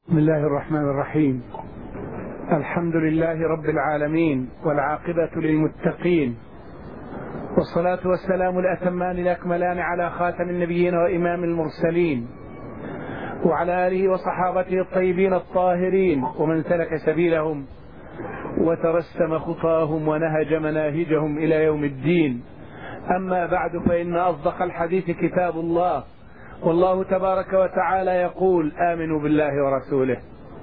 بسم الله الرحمن الرحيم. الحمد لله رب العالمين، والعاقبة للمتقين، والصلاة والسلام الأتمان الأكملان على خاتم النبيين وإمام المرسلين، وعلى آله وصحابته الطيبين الطاهرين، ومن سلك سبيلهم وترسم خطاهم ونهج مناهجهم إلى يوم الدين. أما بعد، فإن أصدق الحديث كتاب الله، والله تبارك وتعالى يقول: آمنوا بالله ورسوله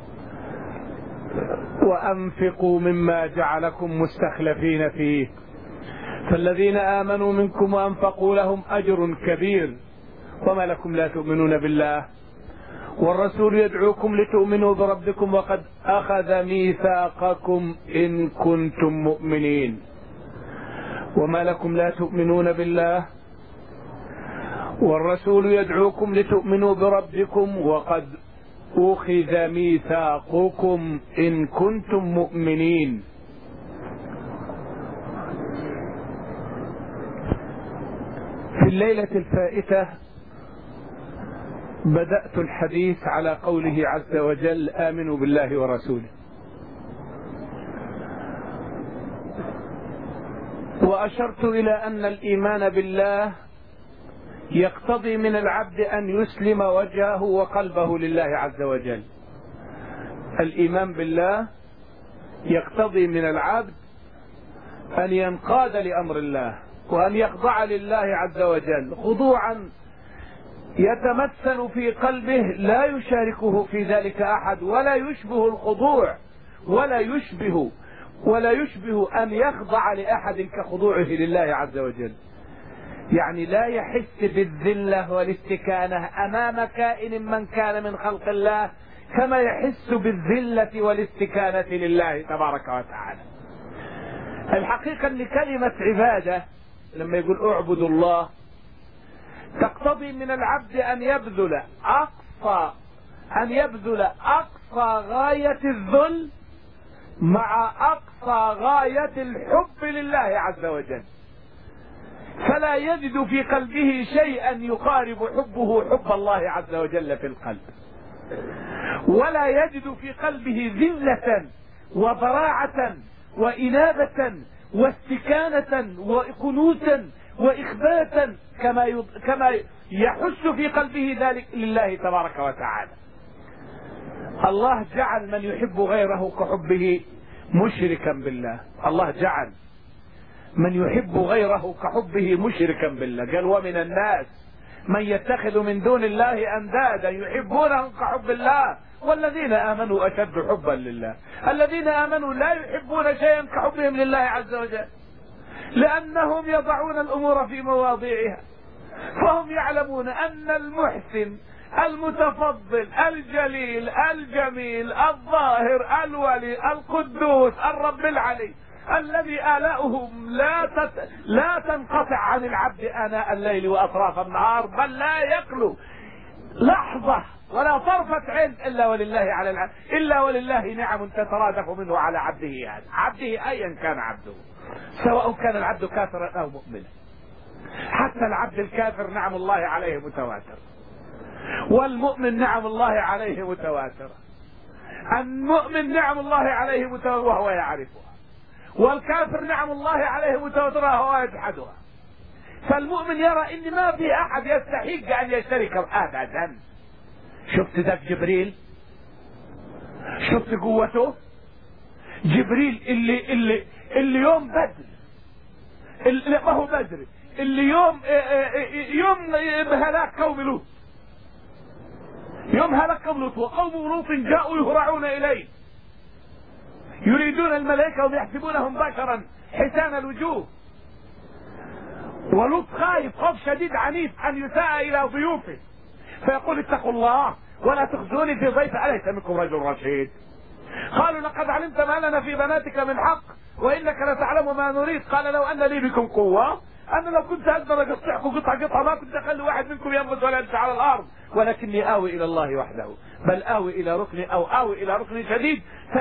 وأنفقوا مما جعلكم مستخلفين فيه، فالذين آمنوا منكم وأنفقوا لهم أجر كبير، وما لكم لا تؤمنون بالله والرسول يدعوكم لتؤمنوا بربكم وقد أخذ ميثاقكم إن كنتم مؤمنين. وما لكم لا تؤمنون بالله والرسول يدعوكم لتؤمنوا بربكم وقد أخذ ميثاقكم إن كنتم مؤمنين. في الليلة الفائتة بدأت الحديث على قوله عز وجل: آمنوا بالله ورسوله، وأشرت إلى أن الإيمان بالله يقتضي من العبد أن يسلم وجهه وقلبه لله عز وجل. الإيمان بالله يقتضي من العبد أن ينقاد لأمر الله وأن يخضع لله عز وجل خضوعا يتمثل في قلبه لا يشاركه في ذلك أحد، ولا يشبه الخضوع ولا يشبه أن يخضع لأحد كخضوعه لله عز وجل. يعني لا يحس بالذلة والاستكانة أمام كائن من كان من خلق الله كما يحس بالذلة والاستكانة لله تبارك وتعالى. الحقيقة أن كلمة عبادة لما يقول اعبدوا الله تقتضي من العبد أن يبذل أقصى غاية الذل مع أقصى غاية الحب لله عز وجل، فلا يجد في قلبه شيئا يقارب حبه حب الله عز وجل في القلب، ولا يجد في قلبه ذلة وضراعة وإنابة واستكانة وقنوتا وإخباتا كما يحس في قلبه ذلك لله تبارك وتعالى. الله جعل من يحب غيره كحبه مشركا بالله. الله جعل من يحب غيره كحبه مشركا بالله. قال: ومن الناس من يتخذ من دون الله أندادا يحبونهم كحب الله والذين آمنوا أشد حبا لله. الذين آمنوا لا يحبون شيئا كحبهم لله عز وجل، لأنهم يضعون الأمور في مواضعها، فهم يعلمون أن المحسن المتفضل الجليل الجميل الظاهر الولي القدوس الرب العلي الذي آلاؤه لا تنقطع عن العبد آناء الليل وأطراف النهار، بل لا يخلو لحظة ولا طرفة عين إلا ولله نعم تترادف منه على عبده، عبده أيا كان عبده، سواء كان العبد كافرا أو مؤمنا. حتى العبد الكافر نعم الله عليه متواتر، والمؤمن نعم الله عليه متواتر. المؤمن نعم الله عليه متواتر وهو يعرفها، والكافر نعم الله عليه متواترة وهو يجحدها. فالمؤمن يرى ان ما في احد يستحق ان يشترك ابدا. شفت ذاك جبريل؟ شفت قوته؟ جبريل اللي يوم بدر، ما هو بدر، اللي يوم هلاك قوم لوط، يوم هلاك قوم لوط وقوم لوط جاءوا يهرعون اليه يريدون الملائكة ويحسبونهم بشرا حسان الوجوه، ولوط خايف خوف شديد عنيف أن يساء إلى ضيوفه، فيقول: اتقوا الله ولا تخزوني في ضيف أليس منكم رجل رشيد. قالوا: لقد علمت ما لنا في بناتك من حق وإنك لتعلم ما نريد. قال: لو أن لي بكم قوة أنا لو كنت أقدر أقطعكم قطعة ما كنت أخلي واحد منكم ينبت ولا يمشي على الأرض، ولكني آوي إلى الله وحده، بل آوي إلى ركن شديد.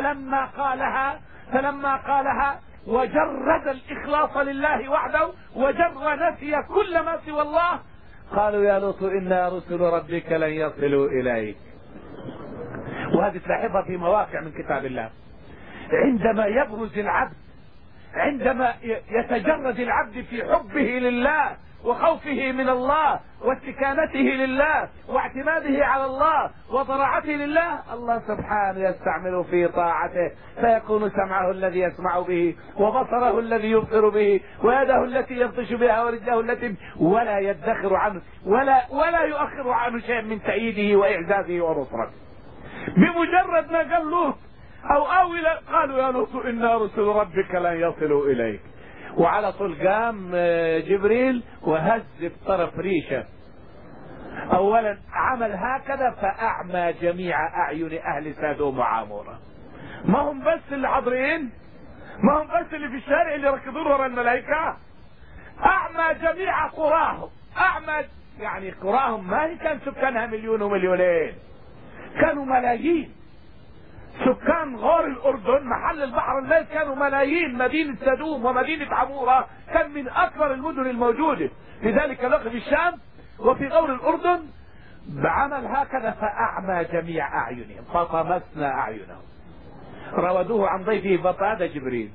فلما قالها وجرد الإخلاص لله وحده نسي كل ما سوى الله، قالوا: يا لوط إنا رسل ربك لن يصلوا إليك. وهذه تلاحظها في مواقع من كتاب الله. عندما يبرز العبد، عندما يتجرد العبد في حبه لله وخوفه من الله واستكانته لله واعتماده على الله وضراعته لله، الله سبحانه يستعمل في طاعته، فيكون سمعه الذي يسمع به وبصره الذي يبصر به ويده التي يبطش بها ورجله التي، ولا يدخر عنه ولا يؤخر عنه شيء من تأييده وإعزازه ونصرته. بمجرد ما قال لوط أو قالوا يا لوط إن رسل ربك لن يصلوا إليك، وعلى طول قام جبريل وهز بطرف ريشه. اولا عمل هكذا فاعمى جميع اعين اهل سادوم وعاموره. ما هم بس اللي حاضرين، ما هم بس اللي في الشارع اللي ركضوا ورا الملائكه، اعمى جميع قراهم. اعمى يعني قراهم ما هي كان سكانها مليون ومليونين، كانوا ملايين. سكان غار الأردن محل البحر الميت كانوا ملايين. مدينة سدوم ومدينة عمورة كان من أكبر المدن الموجودة في ذلك الوقت في الشام وفي غور الأردن. بعمل هكذا فأعمى جميع أعينهم فطمسنا أعينهم. راودوه عن ضيفه فهذا جبريل،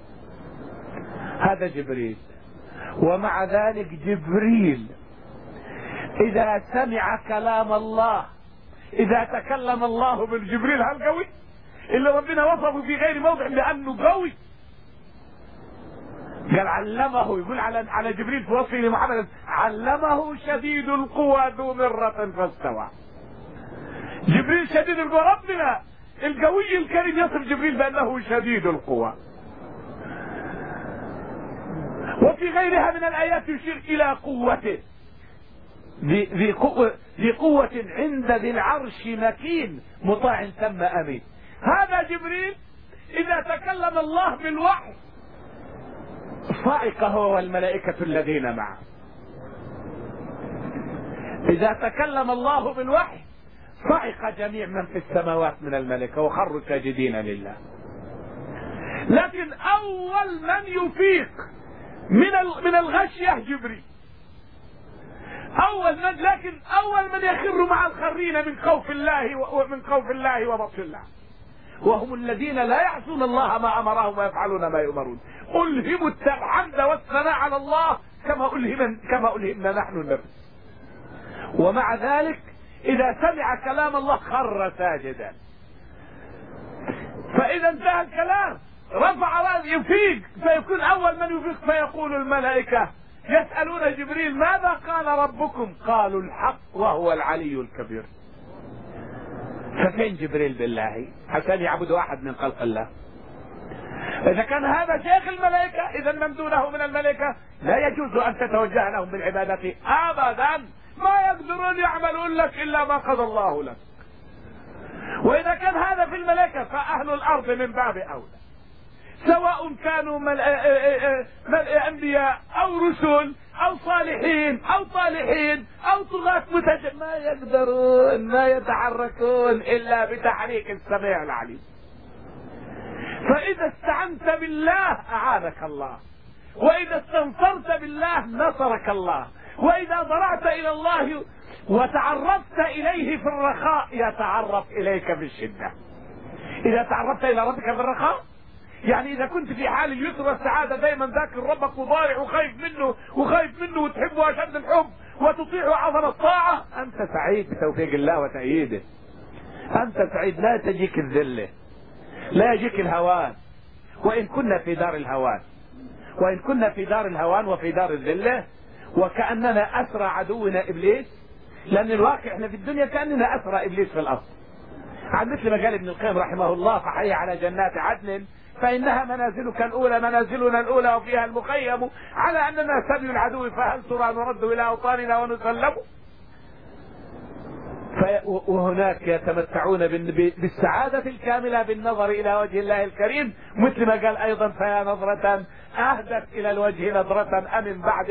هذا جبريل. ومع ذلك جبريل إذا سمع كلام الله، إذا تكلم الله بالجبريل هل قوي؟ إلا ربنا وصفه في غير موضع لأنه قوي. قال علمه، يقول على جبريل في وصفه لمحمد علمه شديد القوى ذو مرة فاستوى. جبريل شديد القوى. ربنا القوي الكريم يصف جبريل بأنه شديد القوى. وفي غيرها من الآيات يشير إلى قوته، ذي قوة عند ذي العرش مكين مطاع ثم أمين. هذا جبريل إذا تكلم الله بالوحي صعق هو والملائكة الذين معه. إذا تكلم الله بالوحي صعق جميع من في السماوات من الملائكة وخروا ساجدين لله. لكن أول من يفيق من الغشية جبريل، لكن أول من يخر مع الخرين من خوف الله وبطش الله، وهم الذين لا يعصون الله ما أمرهم ويفعلون ما يؤمرون. ألهموا الحمد والثناء على الله كما ألهمنا نحن النفس. ومع ذلك إذا سمع كلام الله خر ساجدا. فإذا انتهى الكلام رفع رأسه يفيق، فيكون أول من يفيق فيقول الملائكة يسألون جبريل ماذا قال ربكم؟ قالوا الحق وهو العلي الكبير. ففين جبريل بالله عشان يعبدوا أحد من خلق الله؟ إذا كان هذا شيخ الملائكة إذا من دونه من الملائكة لا يجوز أن تتوجه لهم بالعبادة أبدا. ما يقدرون يعملون لك إلا ما قضى الله لك. وإذا كان هذا في الملائكة فأهل الأرض من باب أولى، سواء كانوا أنبياء أو رسل أو صالحين أو طالحين أو طغاة ما يقدرون، ما يتحركون إلا بتحريك السميع العليم. فإذا استعنت بالله أعانك الله، وإذا استنصرت بالله نصرك الله، وإذا ضرعت إلى الله وتعرفت إليه في الرخاء يتعرف إليك في الشدة. إذا تعرفت إلى ربك في الرخاء يعني إذا كنت في حال اليسر والسعادة دائما ذاكر ربك وضارع وخايف منه وتحبه أشد الحب وتطيعه أعظم الطاعة، أنت سعيد بتوفيق الله وتأييده. أنت سعيد، لا تجيك الذلة، لا يجيك الهوان. وإن كنا في دار الهوان وفي دار الذلة وكأننا أسرى عدونا إبليس، لأن الواقع احنا في الدنيا كأننا أسرى إبليس في الأرض. عن مثل ما قال ابن القيم رحمه الله فحي على جنات عدن فإنها منازلنا الأولى وفيها المخيم على أننا سبي العدو فهل ترى نرد إلى أوطاننا ونسلم. وهناك يتمتعون بالسعادة الكاملة بالنظر إلى وجه الله الكريم، مثل ما قال أيضا فيا نظرة أهدت إلى الوجه نظرة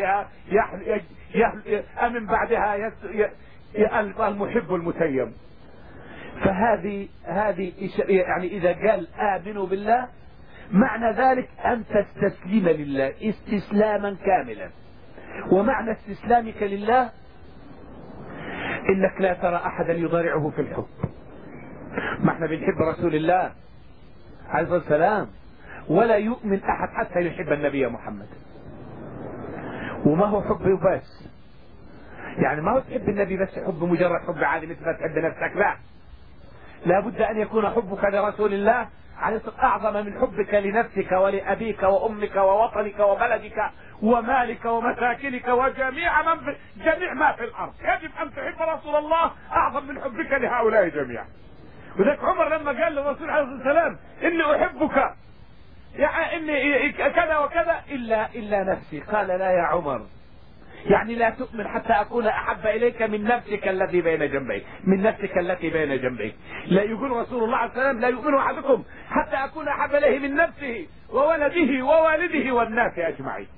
أمن بعدها المحب المتيم. فهذه يعني إذا قال آمنوا بالله معنى ذلك أن تستسلم لله استسلاما كاملا. ومعنى استسلامك لله إنك لا ترى أحدا يضارعه في الحب، ما احنا بنحب رسول الله عليه الصلاة والسلام، ولا يؤمن أحد حتى يحب النبي محمد. وما هو حب بس، يعني ما هو تحب النبي بس حب مجرد حب عادي مثل ما تحب نفسك، لا، لابد أن يكون حبك لرسول الله عليه الصلاة أعظم من حبك لنفسك ولأبيك وأمك ووطنك وبلدك ومالك ومساكنك وجميع جميع ما في الأرض. يجب أن تحب رسول الله أعظم من حبك لهؤلاء جميعا. وذلك عمر لما قال للرسول عليه الصلاة والسلام إني أحبك يعني إني كذا وكذا إلا نفسي، قال لا يا عمر، يعني لا تؤمن حتى أكون أحب إليك من نفسك الذي بين جنبيك، من نفسك التي بين جنبيك. لا يقول رسول الله عليه السلام لا يؤمن أحدكم حتى أكون أحب إليه من نفسه وولده ووالده والناس أجمعين.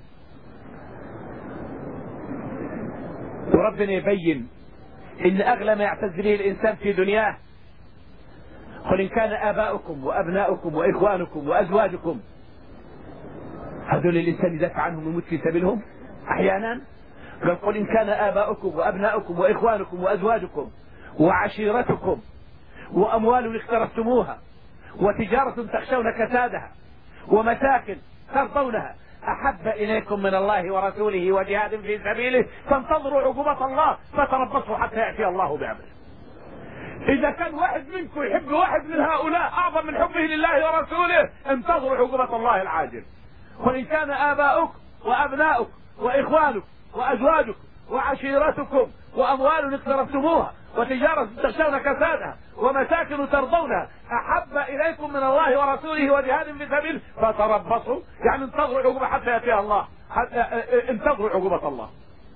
وربنا يبين إن أغلى ما يعتز به الإنسان في دنياه، قل إن كان آباؤكم وأبناؤكم وإخوانكم وأزواجكم، هذول الإنسان يدافع عنهم ويموت في سبيلهم أحيانا. قل إن كان آباؤكم وأبناؤكم وإخوانكم وأزواجكم وعشيرتكم وأموال اقترفتموها وتجارة تخشون كسادها ومساكن ترضونها أحب إليكم من الله ورسوله وجهاد في سبيله فانتظروا عقوبة الله فتربصوا حتى يأتي الله بأمره. إذا كان واحد منكم يحب واحد من هؤلاء أعظم من حبه لله ورسوله انتظروا عقوبة الله العاجل. قل إن كان آباؤكم وأبناؤكم وإخوانكم وأزواجكم وعشيرتكم وأموال اقترفتموها وتجارة تخشون كسادها ومساكن ترضونها أحب إليكم من الله ورسوله وجهاد في سبيله فتربصوا، يعني انتظروا عقوبة حتى يأتي الله، انتظروا عقوبة الله.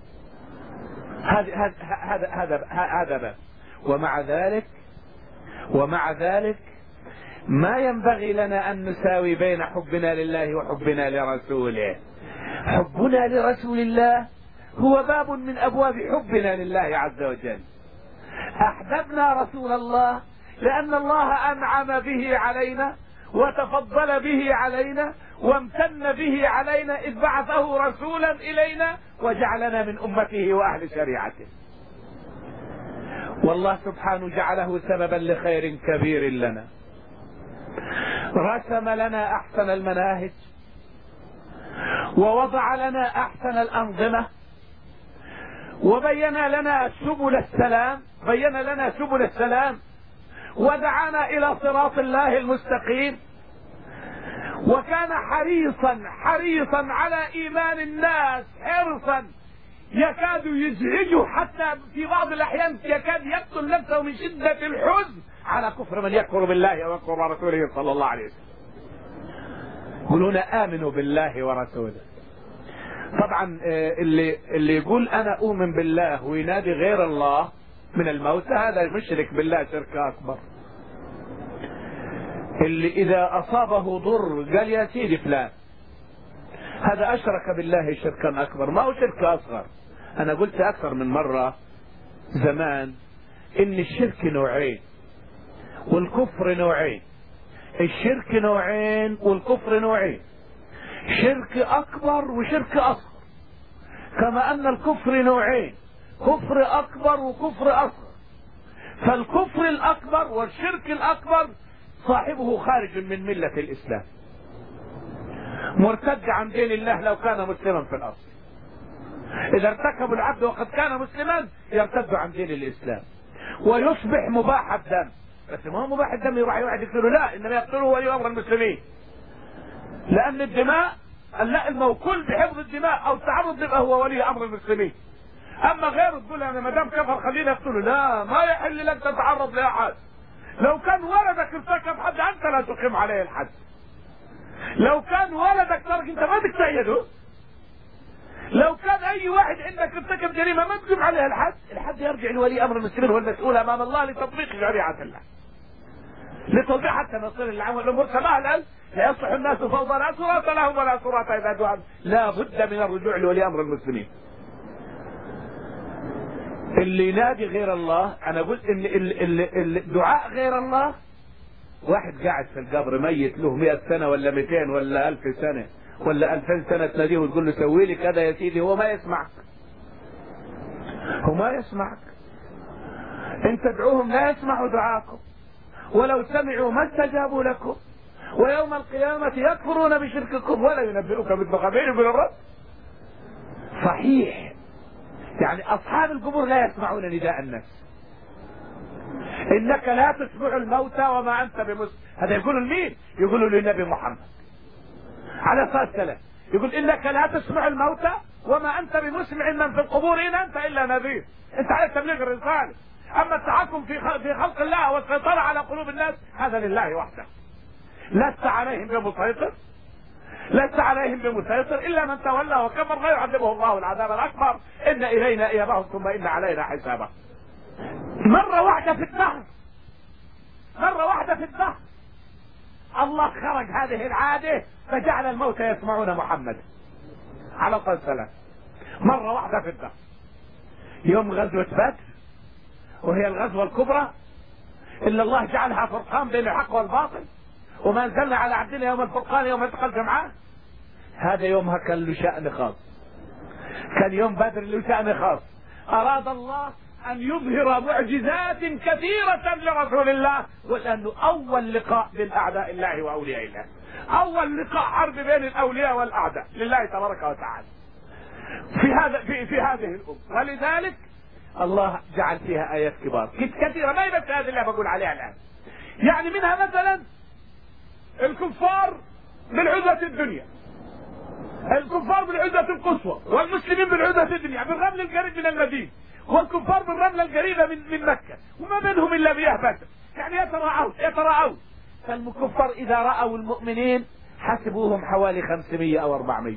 هذا باب. ومع ذلك ما ينبغي لنا أن نساوي بين حبنا لله وحبنا لرسوله. حبنا لرسول الله هو باب من أبواب حبنا لله عز وجل. أحببنا رسول الله لأن الله أنعم به علينا وتفضل به علينا وامتن به علينا إذ بعثه رسولا إلينا وجعلنا من أمته وأهل شريعته. والله سبحانه جعله سببا لخير كبير لنا، رسم لنا أحسن المناهج ووضع لنا أحسن الأنظمة وبين لنا سبل السلام ودعانا إلى صراط الله المستقيم، وكان حريصا على إيمان الناس حرصا يكاد يزعجه، حتى في بعض الأحيان يكاد يقتل نفسه من شدة الحزن على كفر من يكفر بالله ويكفر برسوله صلى الله عليه وسلم. يقولون آمنوا بالله ورسوله. طبعا اللي يقول أنا أؤمن بالله وينادي غير الله من الموتى هذا مشرك بالله شرك أكبر. اللي إذا أصابه ضر قال يا سيدي فلان، هذا أشرك بالله شركا أكبر، ما هو شرك أصغر. أنا قلت أكثر من مرة زمان إن الشرك نوعين والكفر نوعين. الشرك نوعين والكفر نوعين، شرك أكبر وشرك أصغر، كما أن الكفر نوعين، كفر أكبر وكفر أصغر. فالكفر الأكبر والشرك الأكبر صاحبه خارج من ملة الإسلام، مرتد عن دين الله لو كان مسلما في الأصل. إذا ارتكب العبد وقد كان مسلما يرتد عن دين الإسلام ويصبح مباح الدم. بس ما هو مباح الدم يروح واحد يقتله، لا، إنما يقتله ولي أمر المسلمين، لأن الدماء اللائم موكول بحفظ الدماء أو التعرض لها هو ولي أمر المسلمين. أما غيره تقول أنا ما دام كفر خلينا نقتله، لا، ما يحل لك تتعرض لأحد. لو كان ولدك ارتكب حد أنت لا تقيم عليه الحد. لو كان ولدك ترك أنت ما تقتيده. لو كان أي واحد عندك ارتكب جريمة ما تقيم عليه الحد يرجع لولي أمر المسلمين هو المسؤول أمام الله لتطبيق شريعة الله، لتوضيح حتى نصل الأمور كما الآن لا يصلح الناس فوضى، لا صراط لهم ولا صراط إذا دعوا، لا بد من الرجوع لولي أمر المسلمين. اللي ينادي غير الله، أنا قلت إن الدعاء غير الله، واحد قاعد في القبر ميت له 100 سنة ولا 200 ولا 1000 سنة ولا 2000 سنة تناديه وتقول له سوي لي كذا يا سيدي، هو ما يسمعك. أنت تدعوهم لا يسمعوا دعاءكم. ولو سمعوا ما استجابوا لكم ويوم القيامة يكفرون بشرككم ولا ينبئك مثل خبير من الرب. صحيح، يعني أصحاب القبور لا يسمعون نداء الناس. إنك لا تسمع الموتى وما أنت بمسمع. هذا يقولوا لمين؟ يقولوا للنبي محمد عليه الصلاة والسلام، يقول إنك لا تسمع الموتى وما أنت بمسمع من في القبور إن أنت إلا نذير. أنت عليك تبليغ الرسالة. أما التحكم في خلق الله والسيطرة على قلوب الناس هذا لله وحده. لست عليهم بمسيطر، لست عليهم بمسيطر إلا من تولى وكفر فيعذبه الله العذاب الأكبر. إن إلينا إيابهم ثم إن علينا حسابهم. مرة واحدة في الدهر، مرة واحدة في الدهر الله خرج هذه العادة فجعل الموتى يسمعون محمد عليه الصلاة والسلام. مرة واحدة في الدهر، يوم غزوة بدر وهي الغزوة الكبرى إلا الله جعلها فرقان بين الحق والباطل، وما انزلنا على عبدنا يوم الفرقان يوم التقى الجمعان. هذا يومها كان له شأن خاص، كان يوم بدر له شأن خاص. أراد الله أن يظهر معجزات كثيرة لرسول الله، ولأنه أول لقاء بين أعداء الله وأولياء الله، أول لقاء حرب بين الأولياء والأعداء لله تبارك وتعالى في هذه الأمة. ولذلك الله جعل فيها آيات كبار كثيرة ما يبقى هذه اللي بقول عليها الآن. يعني منها مثلا الكفار بالعزة الدنيا، الكفار بالعزة القصوى، والمسلمين بالعزة الدنيا بالرمل القريب من المدينة، والكفار بالرملة القريبة من مكة، وما بينهم إلا مياه بدر. يعني يتراءون. فالكفار إذا رأوا المؤمنين حسبوهم حوالي 500 أو 400.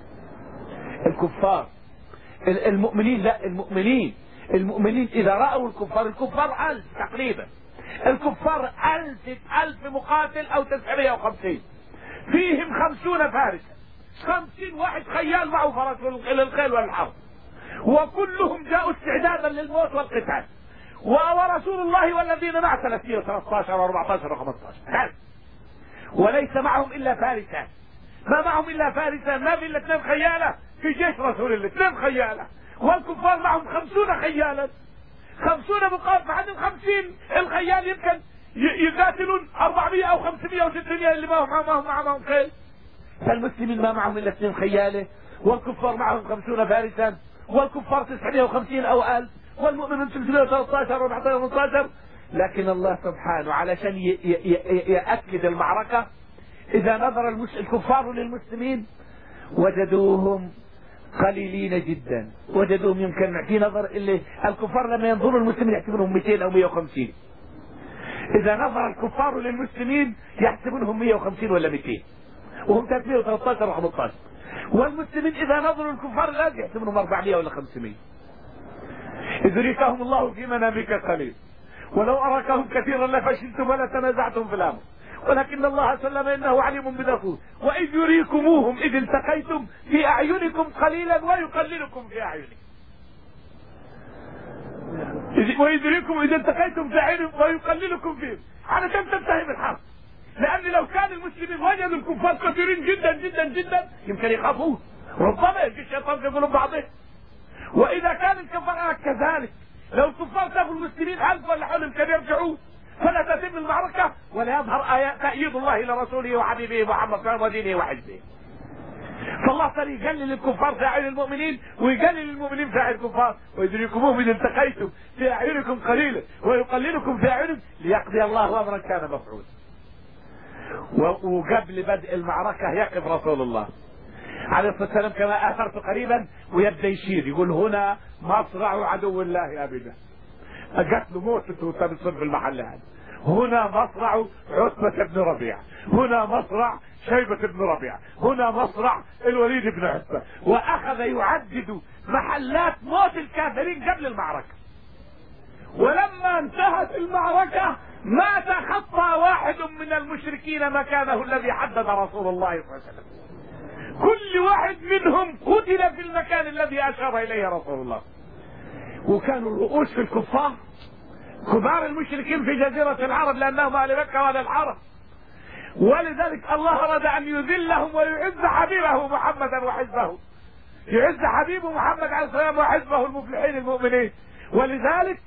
الكفار المؤمنين لا المؤمنين إذا رأوا الكفار 1000 تقريبا، الكفار 1000 مقاتل أو 950، فيهم 50 فارسا، 50 واحد خيال معه فرس للخيل والحرب، وكلهم جاءوا استعدادا للموت والقتال. ورسول الله والذين معه 313 و14 و15، وليس معهم إلا فارسان. ما معهم إلا فارسان، ما في إلا 2 خيالة في جيش رسول الله، 2 خيالة، والكفار معهم 50 خيالا، 50 مقاتل. بعد 50 الخيال يمكن يقاتلون 400 أو 500 أو 600 اللي معهم خيل. فالمسلمين ما معهم إلا 2 خيالة، والكفار معهم 50 فارسا، والكفار 950 أو 1000، والمؤمنون 313 و14 و15. لكن الله سبحانه علشان يأكد المعركة إذا نظر الكفار للمسلمين وجدوهم قليلين جدا، وجدوهم يمكن في نظر اللي الكفار لما ينظروا المسلمين يحسبونهم 200 أو 150. إذا نظر الكفار للمسلمين يحسبونهم 150 ولا 200، وهم 313 و15. والمسلمين إذا نظروا الكفار الآن يحسبونهم 400 ولا 500. إذ يريكهم الله في منامك قليل ولو أراكهم كثيرا لفشلتم ولا تنازعتم في الأمر ولكن الله سلم إنه عليم بالنفوس. وإذ يريكموهم إذ التقيتم في أعينكم قليلا ويقللكم في أعينكم. وإذ يريكم إذ التقيتم في أعينكم ويقللكم فيهم علشان تنتهي الحرب. لأن لو كان المسلمين وجدوا الكفار كثيرين جدا جدا جدا يمكن يخافون، ربما يجي الشيطان في قلوب بعضهم. وإذا كان الكفار كذلك لو الكفار شافوا المسلمين 1000 ولا حولهم كان يرجعون فلا تتم المعركة ولا يظهر آيات تأييد الله لرسوله وحبيبه محمد صلى الله عليه وسلم ودينه وحزبه. فالله صار يقلل الكفار في أعين المؤمنين ويقلل المؤمنين في أعين الكفار. ويدركموهم إذا التقيتم في أعينكم قليلا ويقللكم في أعينكم ليقضي الله أمرا كان مفعولا. وقبل بدء المعركة يقف رسول الله عليه الصلاة والسلام كما أثرت قريبا ويبدأ يشير يقول هنا مصرع عدو الله يا أبدا. قتل موت بتصير في المحل هذا. هنا مصرع عتبة بن ربيعة، هنا مصرع شيبة بن ربيعة، هنا مصرع الوليد بن عتبة. وأخذ يعدد محلات موت الكافرين قبل المعركة. ولما انتهت المعركة ما تخطى واحد من المشركين مكانه الذي حدد رسول الله صلى الله عليه وسلم. كل واحد منهم قتل في المكان الذي أشار إليه رسول الله. وكانوا الرؤوس في الكفار كبار المشركين في جزيرة العرب لأنهم أهل مكة وأهل العرب. ولذلك الله أراد أن يذلهم ويعز حبيبه محمدا وحزبه، يعز حبيبه محمد عليه السلام وحزبه المفلحين المؤمنين. ولذلك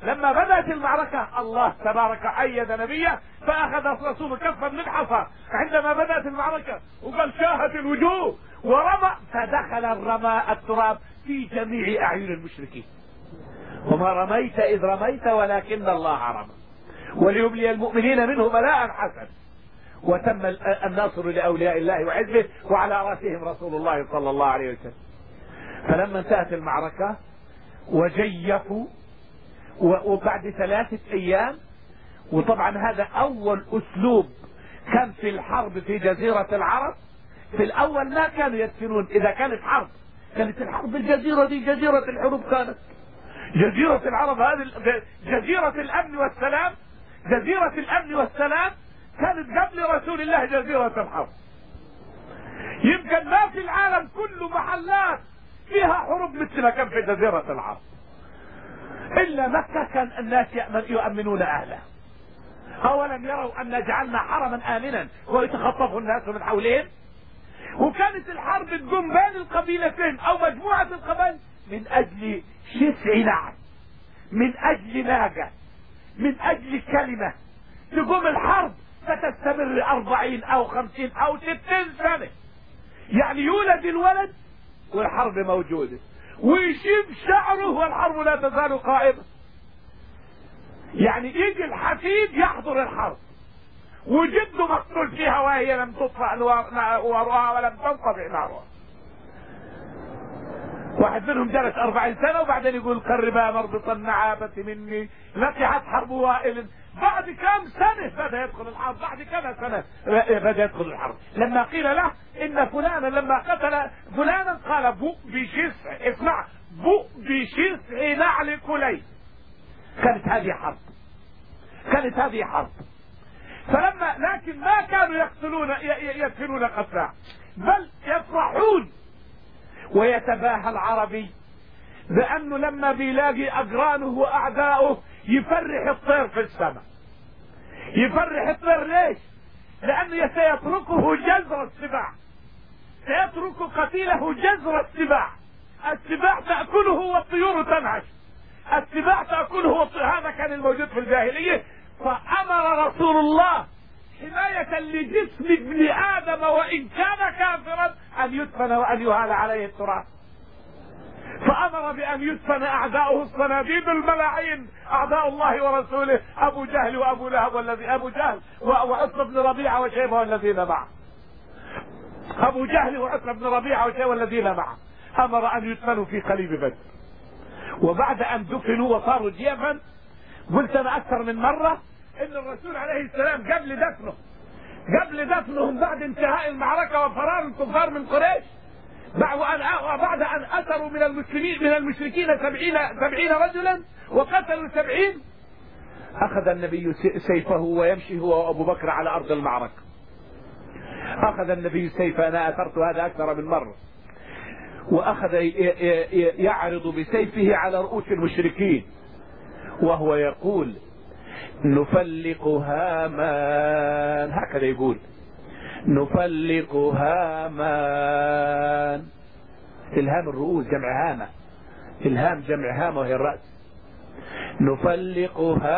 لما بدأت المعركة الله تبارك أيد نبيه فأخذ الرسول كفا من حصى عندما بدأت المعركة وقال شاهت الوجوه ورمى، فدخل الرماء التراب في جميع أعين المشركين. وما رميت إذ رميت ولكن الله رمى وليبلي المؤمنين منه بلاء حسنا. وتم النصر لأولياء الله وحزبه وعلى رأسهم رسول الله صلى الله عليه وسلم. فلما انتهت المعركة وجيفوا وبعد 3 أيام، وطبعا هذا أول أسلوب كان في الحرب في جزيرة العرب. في الأول ما كانوا يدفنون، إذا كانت حرب كانت الحرب الجزيرة دي جزيرة الحروب، كانت جزيرة العرب هذه جزيرة الأمن والسلام، جزيرة الأمن والسلام كانت قبل رسول الله جزيرة الحرب. يمكن ما في العالم كله محلات فيها حروب مثل كان في جزيرة العرب، إلا مكة كان الناس يؤمنون أهلها. أولم يروا أن جعلنا حرما آمنا ويتخطف الناس من حولهم. وكانت الحرب تقوم بين القبيلتين أو مجموعة القبائل من أجل شسع نعم، من أجل ناقة، من أجل كلمة. تقوم الحرب فتستمر 40 أو 50 أو 60 سنة، يعني يولد الولد والحرب موجودة، ويشيب شعره والحرب لا تزال قائمة. يعني يجي الحفيد يحضر الحرب وجده مقتول فيها وهي لم تطفأ نارها ولم تنطفئ نارها. واحد منهم جلس 40 سنة وبعدين يقول قربا مربط النعابة مني لقحت حرب وائل. بعد كم سنة بدأ يدخل الحرب، بعد كم سنة بدأ يدخل الحرب. لما قيل له إن فلانا لما قتل فلانا قال بؤ بشسع، اسمع، بؤ بشسع نعل كلي. كانت هذه حرب، كانت هذه حرب. فلما لكن ما كانوا يدفنون قتلى، بل يفرحون. ويتباهى العربي بأنه لما بيلاقي أقرانه وأعداؤه يفرح الطير في السماء. يفرح الطير ليش؟ لأنه سيتركه جزر السباع، سيترك قتيله جزر السباع. السباع تأكله والطيور تنهش، السباع تأكله هذا كان الموجود في الجاهلية. فأمر رسول الله حماية لجسم ابن آدم وإن كان كافرا أن يدفن وأن يهال عليه التراب. فأمر بأن يدفن أعداؤه الصناديد الملاعين، أعداء الله ورسوله، أبو جهل وأبو لهب والذي أبو جهل وعتبة بن ربيعة وشيبة والذين معه، أبو جهل وعتبة بن ربيعة وشيبة والذين معه. أمر أن يدفنوا في قليب بدر. وبعد أن دفنوا وصاروا جيفا، قلت أنا أكثر من مرة إن الرسول عليه السلام قبل دفنهم بعد انتهاء المعركة وفرار الكفار من قريش، بعد أن أسروا من المشركين 70 رجلا وقتلوا 70، أخذ النبي سيفه ويمشي هو وأبو بكر على أرض المعركة. أخذ النبي سيفه، أنا أثرت هذا أكثر من مرة، وأخذ يعرض بسيفه على رؤوس المشركين وهو يقول نفلق هامان، هكذا يقول نفلق هامان. الهام الرؤوس جمع هامة، الهام جمع هامة وهي الرأس. نفلق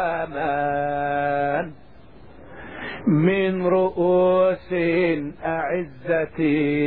هامان من رؤوس أعزة.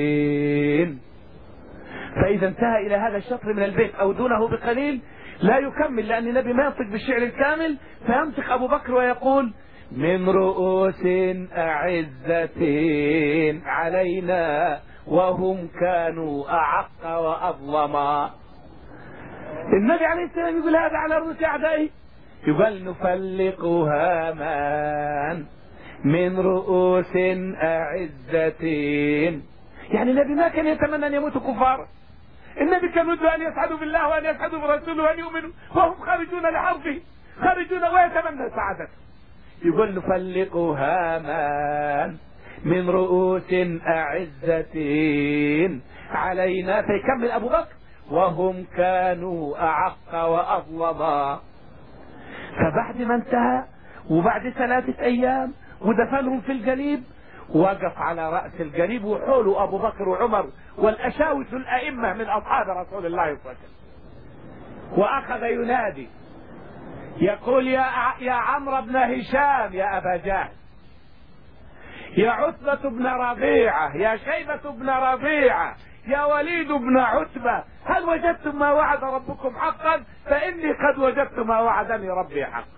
فإذا انتهى إلى هذا الشطر من البيت أو دونه بقليل لا يكمل، لأن النبي ما ينطق بالشعر الكامل، فينطق أبو بكر ويقول من رؤوس أعزة علينا وهم كانوا أعق وأظلما. النبي عليه السلام يقول هذا على رؤوس أعدائه، يقول نفلق هامان من رؤوس أعزة. يعني النبي ما كان يتمنى أن يموتوا كفارا، النبي كان يريد أن يسعدوا بالله وأن يسعدوا برسوله وأن يؤمنوا وهم خارجون لحربه، خارجون ويتمنى سعادته. يقول نفلق هامان من رؤوس أعزة علينا. فيكمل أبو بكر وهم كانوا أعق وأظلما. فبعد ما انتهى وبعد 3 أيام ودفنهم في الجليب، وقف على رأس الجليب وحوله أبو بكر وعمر والأشاوس الأئمة من أصحاب رسول الله صلى الله عليه وسلم، وأخذ ينادي يقول يا عمرو بن هشام يا أبا جهل، يا عتبة بن ربيعة، يا شيبة بن ربيعة، يا وليد بن عتبة، هل وجدتم ما وعد ربكم حقا؟ فإني قد وجدت ما وعدني ربي حقا.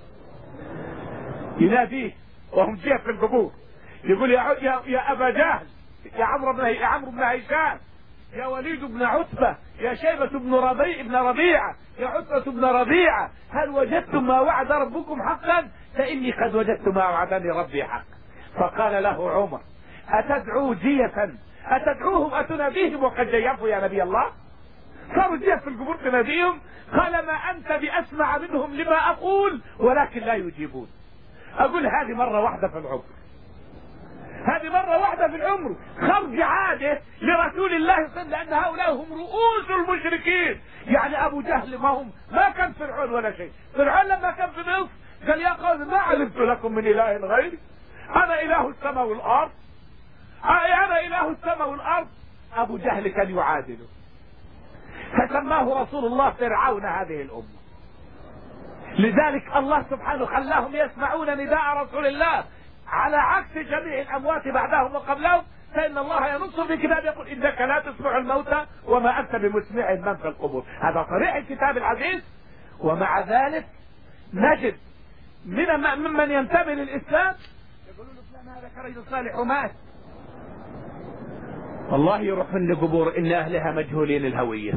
يناديه وهم جيه في القبور، يقول يا أبا جهل، يا عمرو بن هشام، يا وليد بن عتبة، يا شيبة بن ربيعة، يا عتبة بن ربيعة، هل وجدتم ما وعد ربكم حقا؟ فإني قد وجدت ما وعدني ربي حقا. فقال له عمر: أتدعو جية؟ أتدعوهم أتناديهم وقد جيفوا يا نبي الله؟ صاروا جيه في القبور تناديهم؟ قال: ما أنت بأسمع منهم لما أقول ولكن لا يجيبون. أقول هذه مرة واحدة في العمر، هذه مرة واحدة في العمر، خرج عاده لرسول الله صلى الله عليه وسلم، لأن هؤلاء هم رؤوس المشركين. يعني أبو جهل ما كان فرعون ولا شيء. فرعون لما كان في مصر قال: يا قوم ما علمت لكم من إله غيري، أنا إله السماء والأرض، أنا إله السماء والأرض. أبو جهل كان يعادله، فسماه رسول الله فرعون هذه الأمة. لذلك الله سبحانه خلاهم يسمعون نداء رسول الله، على عكس جميع الأموات بعدهم وقبلهم، فإن الله ينص في كتاب يقول: إنك لا تسمع الموتى وما أنت بمسمع من في القبور. هذا صريح الكتاب العزيز. ومع ذلك نجد ممن ينتمي للإسلام يقولون فلان هذا كرجل صالح ومات، والله يروح من القبور إن أهلها مجهولين الهوية.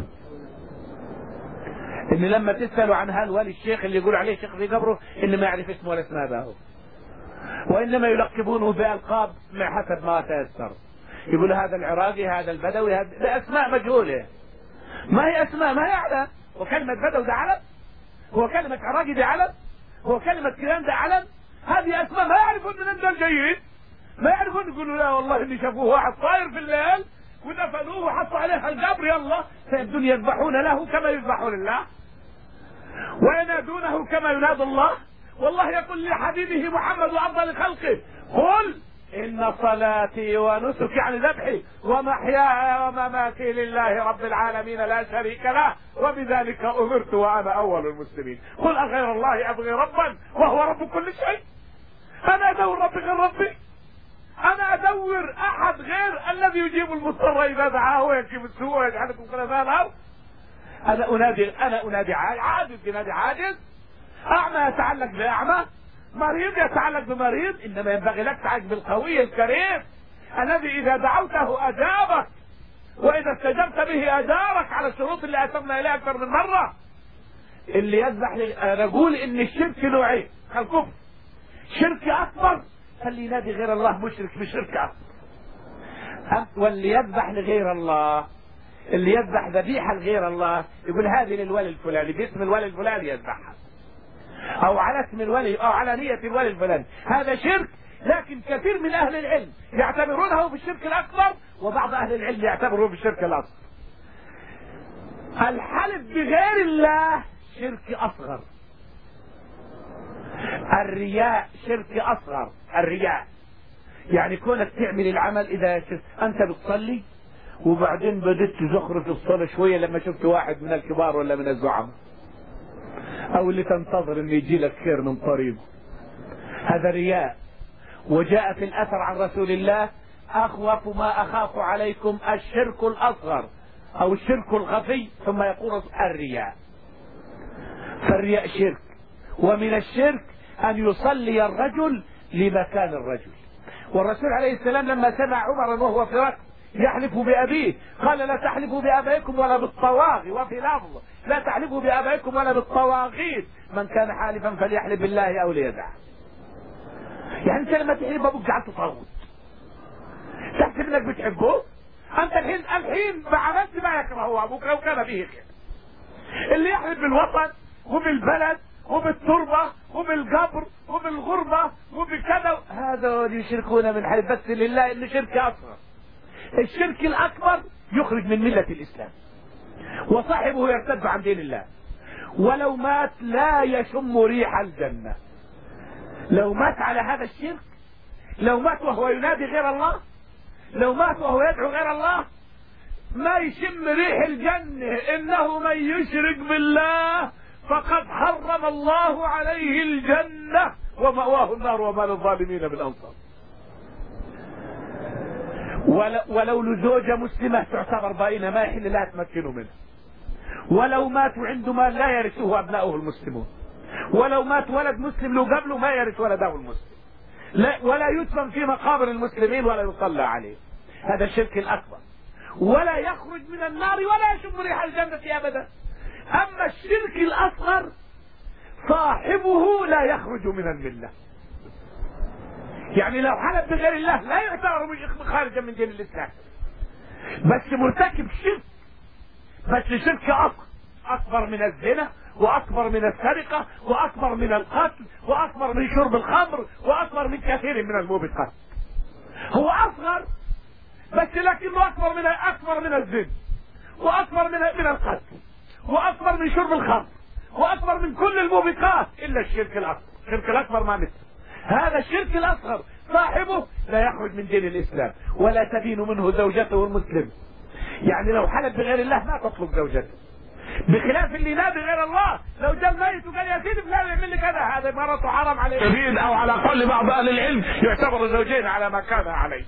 إن لما تسألوا عن هالولي الشيخ اللي يقول عليه شيخ في قبره، إن ما يعرف اسمه ولا اسم أباه، وإنما يلقبونه بألقاب حسب ما تيسر. يقول هذا العراقي، هذا البدوي، هذا أسماء مجهولة، ما هي أسماء، ما هي علم. وكلمة بدو ده علم، هو كلمة عراقي ده علم، هو كلمة كلام ده علم. هذه أسماء ما يعرفون من أنت الجيد، ما يعرفون. يقولوا لا والله إني شافوه واحد طاير في الليل ودفنوه وحطوا عليه القبر، يلا فيبدون يذبحون له كما يذبحون الله، وينادونه كما ينادى الله. والله يقول لحبيبه محمد وأفضل خلقه: قل إن صلاتي ونسكي، يعني ذبحي، ومحياي ومماتي لله رب العالمين لا شريك له، وبذلك أمرت وأنا أول المسلمين. قل أغير الله أبغي ربا وهو رب كل شيء؟ أنا أدور ربي غير ربي؟ أنا أدور أحد غير الذي يجيب المضطر إذا دعاه ويكشف السوء ويجعلكم خلفاء الأرض؟ أنا أنادي عاجز ينادي عاجز، أعمى يتعلق بأعمى، مريض يتعلق بمريض. إنما ينبغي لك تعلق بالقوي الكريم الذي إذا دعوته أجابك، وإذا استجبت به أجارك على الشروط اللي أتمنا إليها أكثر من مرة. اللي يذبح نقول إن الشرك نوعين: الكفر شرك أكبر، فاللي ينادي غير الله مشرك بشرك أكبر. واللي يذبح لغير الله، اللي يذبح ذبيحة لغير الله، يقول هذه للولي الفلاني، باسم الولي الفلاني يذبحها، أو على اسم الولي أو على نية الولي الفلاني، هذا شرك. لكن كثير من أهل العلم يعتبرونه بالشرك الأكبر، وبعض أهل العلم يعتبروه بالشرك الأصغر. الحلف بغير الله شرك أصغر، الرياء شرك أصغر. الرياء يعني كونك تعمل العمل، إذا أنت بتصلي وبعدين بدأت تزخرف الصلاة شوية لما شفت واحد من الكبار ولا من الزعماء، أو اللي تنتظر أن يجي لك خير من طريقه، هذا رياء. وجاء في الأثر عن رسول الله: أخوف ما أخاف عليكم الشرك الأصغر أو الشرك الخفي، ثم يقول الرياء. فالرياء شرك. ومن الشرك أن يصلي الرجل لمكان الرجل. والرسول عليه السلام لما سمع عمرا وهو في ركب يحلف بأبيه قال: لا تحلفوا بآبائكم ولا بالطواغي. وفي لفظ: لا تحلفوا بآبائكم ولا بالطواغيت، من كان حالفا فليحلف بالله أو ليدع. يعني انت لما تحلف ابوك جعلته طاغوت، تحسب انك بتحبه؟ انت الحين ما عملت ما يكرهه ابوك لو كان به خير. اللي يحلف بالوطن وبالبلد وبالتربة وبالقبر وبالغربة وبكذا، هذا يشركون من حلف بس لله، انه شرك اصغر. الشرك الاكبر يخرج من ملة الاسلام، وصاحبه يرتد عن دين الله، ولو مات لا يشم ريح الجنة. لو مات على هذا الشرك، لو مات وهو ينادي غير الله، لو مات وهو يدعو غير الله، ما يشم ريح الجنة. إنه من يشرك بالله فقد حرم الله عليه الجنة ومأواه النار وما للظالمين من أنصار. ولو لزوجة مسلمة تعتبر بائنة ما يحل لها تمكنه منها. ولو مات عنده مال لا يرثه أبناؤه المسلمون. ولو مات ولد مسلم له قبله ما يرث ولده المسلم. لا ولا يدفن في مقابر المسلمين ولا يصلى عليه. هذا الشرك الأكبر. ولا يخرج من النار ولا يشم ريح الجنة أبدا. أما الشرك الأصغر صاحبه لا يخرج من الملة. يعني لو حلف بغير الله لا يعتبر خارجا من دين الإسلام، بس مرتكب شرك، بس شرك أكبر من الزنا وأكبر من السرقة وأكبر من القتل وأكبر من شرب الخمر وأكبر من كثير من الموبقات. هو أصغر بس لكنه أكبر من الزنا وأكبر من القتل وأكبر من شرب الخمر وأكبر من كل الموبقات إلا الشرك الأكبر. الشرك الأكبر ما مثل هذا. الشرك الأصغر صاحبه لا يخرج من دين الإسلام ولا تدين منه زوجته المسلم. يعني لو حلف بغير الله ما تطلب زوجته، بخلاف اللي نادي غير الله. لو جاء ميت وقال يا سيدي فلان يعمل لي كذا، هذا مرته حرام عليه، او على قول بعض اهل العلم يعتبر زوجين على ما كان عليه.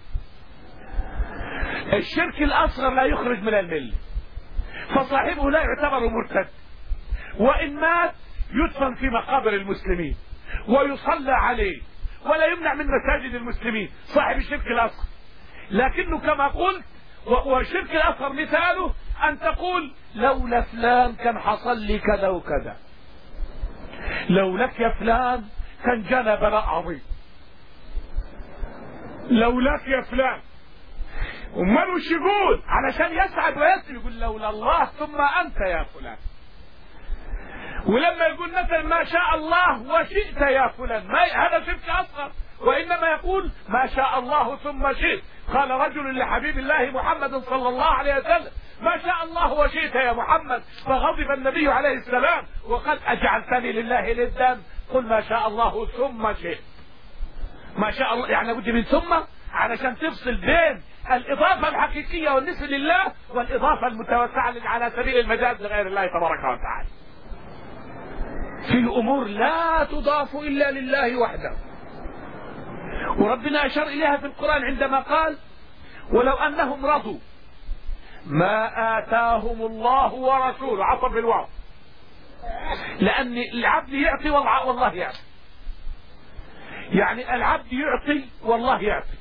الشرك الاصغر لا يخرج من المله، فصاحبه لا يعتبر مرتد، وان مات يدفن في مقابر المسلمين ويصلى عليه ولا يمنع من مساجد المسلمين، صاحب الشرك الاصغر. لكنه كما قلت والشرك الاصغر مثاله ان تقول لولا فلان كان حصل لي كذا وكذا، لولاك يا فلان كان جانا بلاء عظيم، لولاك يا فلان. امال وش يقول علشان يسعد ويسر؟ يقول لولا الله ثم انت يا فلان. ولما يقول مثلا ما شاء الله وشئت يا فلان، ما هذا شرك اصغر، وانما يقول ما شاء الله ثم شئت. قال رجل لحبيب الله محمد صلى الله عليه وسلم ما شاء الله وشئت يا محمد، فغضب النبي عليه السلام وقال اجعلتني لله ندا؟ قل ما شاء الله ثم شئت. ما شاء الله يعني لابد من ثم علشان تفصل بين الاضافه الحقيقيه والنسبه لله والاضافه المتوسعه على سبيل المجاز لغير الله تبارك وتعالى. في امور لا تضاف الا لله وحده، وربنا اشار اليها في القران عندما قال ولو انهم رضوا ما آتاهم الله ورسوله، عطف بالواو، لأن العبد يعطي والله يعطي. يعني العبد يعطي والله يعطي،